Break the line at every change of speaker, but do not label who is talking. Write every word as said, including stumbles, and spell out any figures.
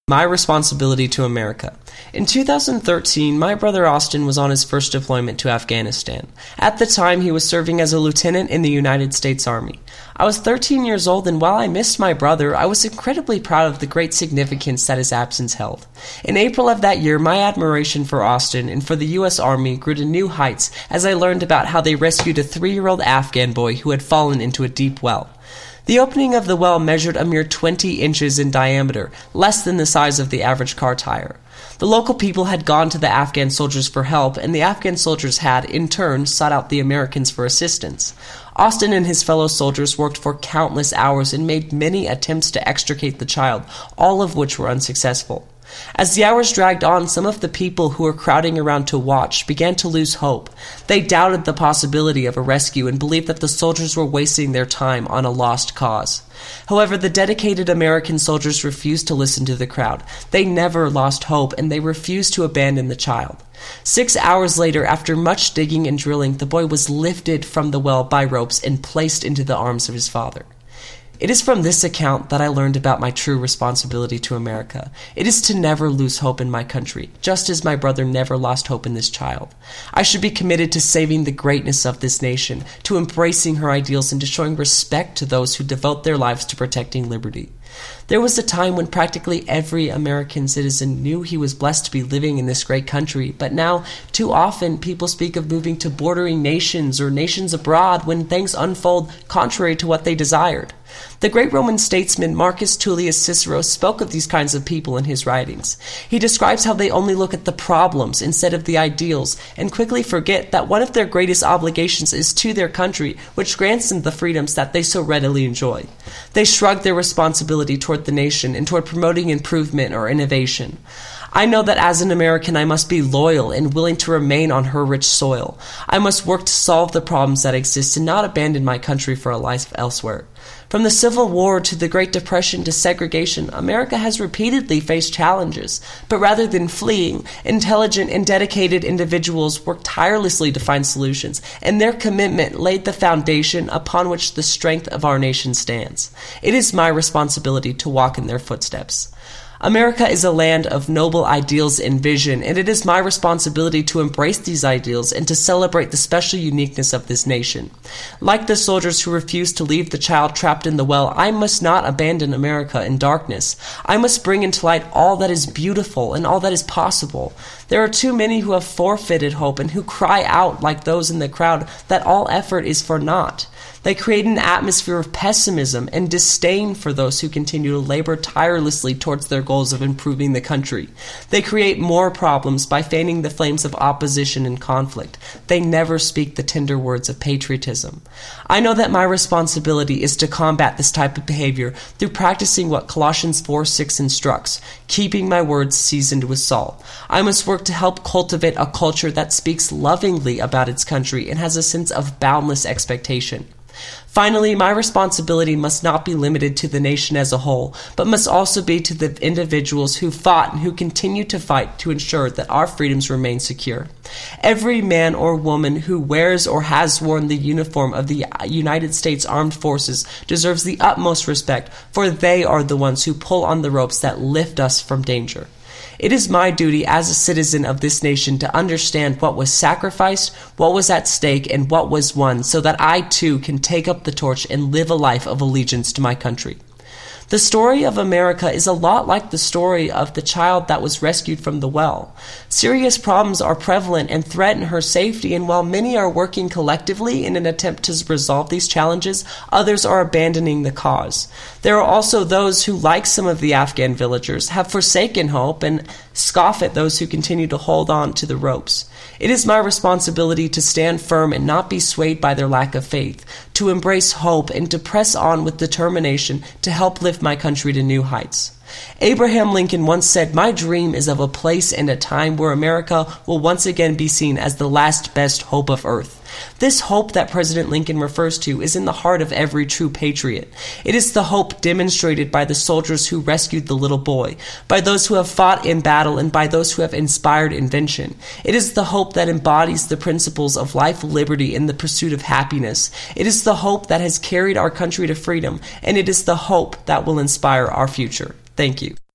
My responsibility to America. In two thousand thirteen, my brother Austin was on his first deployment to Afghanistan. At the time, he was serving as a lieutenant in the United States Army. I was thirteen years old, and while I missed my brother, I was incredibly proud of the great significance that his absence held. In April of that year, my admiration for Austin and for the U S Army grew to new heights as I learned about how they rescued a three-year-old Afghan boy who had fallen into a deep well. The opening of the well measured a mere twenty inches in diameter, less than the size of the average car tire. The local people had gone to the Afghan soldiers for help, and the Afghan soldiers had, in turn, sought out the Americans for assistance. Austin and his fellow soldiers worked for countless hours and made many attempts to extricate the child, all of which were unsuccessful. As the hours dragged on, some of the people who were crowding around to watch began to lose hope. They doubted the possibility of a rescue and believed that the soldiers were wasting their time on a lost cause. However, the dedicated American soldiers refused to listen to the crowd. They never lost hope, and they refused to abandon the child. Six hours later, after much digging and drilling, the boy was lifted from the well by ropes and placed into the arms of his father. It is from this account that I learned about my true responsibility to America. It is to never lose hope in my country, just as my brother never lost hope in this child. I should be committed to saving the greatness of this nation, to embracing her ideals, and to showing respect to those who devote their lives to protecting liberty. There was a time when practically every American citizen knew he was blessed to be living in this great country, but now, too often, people speak of moving to bordering nations or nations abroad when things unfold contrary to what they desired. The great Roman statesman Marcus Tullius Cicero spoke of these kinds of people in his writings. He describes how they only look at the problems instead of the ideals, and quickly forget that one of their greatest obligations is to their country, which grants them the freedoms that they so readily enjoy. They shrug their responsibility toward the nation and toward promoting improvement or innovation. I know that as an American, I must be loyal and willing to remain on her rich soil. I must work to solve the problems that exist and not abandon my country for a life elsewhere. From the Civil War to the Great Depression to segregation, America has repeatedly faced challenges. But rather than fleeing, intelligent and dedicated individuals worked tirelessly to find solutions, and their commitment laid the foundation upon which the strength of our nation stands. It is my responsibility to walk in their footsteps. America is a land of noble ideals and vision, and it is my responsibility to embrace these ideals and to celebrate the special uniqueness of this nation. Like the soldiers who refused to leave the child trapped in the well, I must not abandon America in darkness. I must bring into light all that is beautiful and all that is possible. There are too many who have forfeited hope and who cry out like those in the crowd that all effort is for naught. They create an atmosphere of pessimism and disdain for those who continue to labor tirelessly towards their goals of improving the country. They create more problems by fanning the flames of opposition and conflict. They never speak the tender words of patriotism. I know that my responsibility is to combat this type of behavior through practicing what Colossians four six instructs, keeping my words seasoned with salt. I must work to help cultivate a culture that speaks lovingly about its country and has a sense of boundless expectation. Finally, my responsibility must not be limited to the nation as a whole, but must also be to the individuals who fought and who continue to fight to ensure that our freedoms remain secure. Every man or woman who wears or has worn the uniform of the United States Armed Forces deserves the utmost respect, for they are the ones who pull on the ropes that lift us from danger. It is my duty as a citizen of this nation to understand what was sacrificed, what was at stake, and what was won, so that I too can take up the torch and live a life of allegiance to my country. The story of America is a lot like the story of the child that was rescued from the well. Serious problems are prevalent and threaten her safety, and while many are working collectively in an attempt to resolve these challenges, others are abandoning the cause. There are also those who, like some of the Afghan villagers, have forsaken hope and scoff at those who continue to hold on to the ropes. It is my responsibility to stand firm and not be swayed by their lack of faith, to embrace hope and to press on with determination to help lift my country to new heights. Abraham Lincoln once said, "My dream is of a place and a time where America will once again be seen as the last best hope of earth." This hope that President Lincoln refers to is in the heart of every true patriot. It is the hope demonstrated by the soldiers who rescued the little boy, by those who have fought in battle, and by those who have inspired invention. It is the hope that embodies the principles of life, liberty, and the pursuit of happiness. It is the hope that has carried our country to freedom, and it is the hope that will inspire our future. Thank you.